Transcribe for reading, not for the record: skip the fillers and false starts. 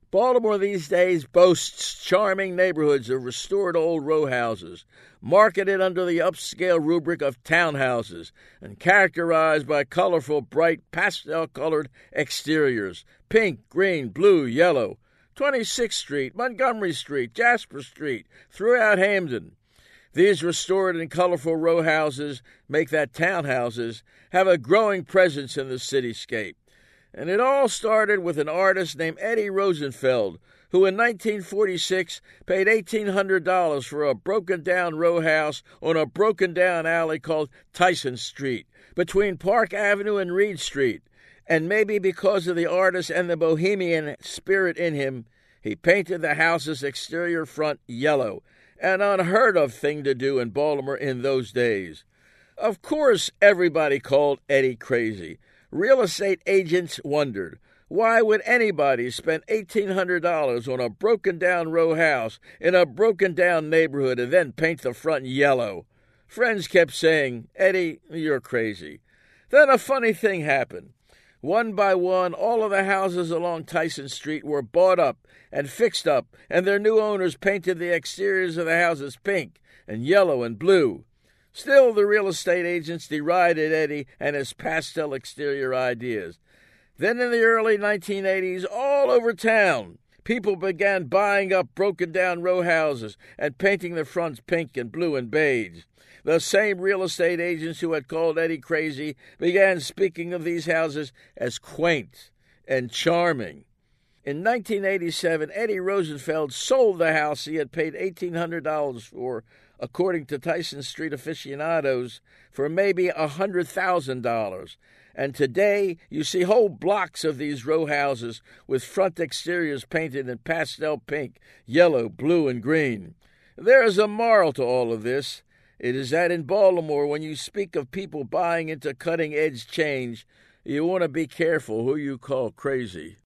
Baltimore these days boasts charming neighborhoods of restored old row houses, marketed under the upscale rubric of townhouses, and characterized by colorful, bright, pastel-colored exteriors, pink, green, blue, yellow. 26th Street, Montgomery Street, Jasper Street, throughout Hamden. These restored and colorful row houses make that townhouses have a growing presence in the cityscape. And it all started with an artist named Eddie Rosenfeld, who in 1946 paid $1,800 for a broken-down row house on a broken-down alley called Tyson Street, between Park Avenue and Reed Street. And maybe because of the artist and the bohemian spirit in him, he painted the house's exterior front yellow, an unheard-of thing to do in Baltimore in those days. Of course, everybody called Eddie crazy. Real estate agents wondered, why would anybody spend $1,800 on a broken-down row house in a broken-down neighborhood and then paint the front yellow? Friends kept saying, Eddie, you're crazy. Then a funny thing happened. One by one, all of the houses along Tyson Street were bought up and fixed up, and their new owners painted the exteriors of the houses pink and yellow and blue. Still, the real estate agents derided Eddie and his pastel exterior ideas. Then in the early 1980s, all over town, people began buying up broken-down row houses and painting the fronts pink and blue and beige. The same real estate agents who had called Eddie crazy began speaking of these houses as quaint and charming. In 1987, Eddie Rosenfeld sold the house he had paid $1,800 for, according to Tyson Street aficionados, for maybe $100,000. And today, you see whole blocks of these row houses with front exteriors painted in pastel pink, yellow, blue, and green. There is a moral to all of this. It is that in Baltimore, when you speak of people buying into cutting-edge change, you want to be careful who you call crazy.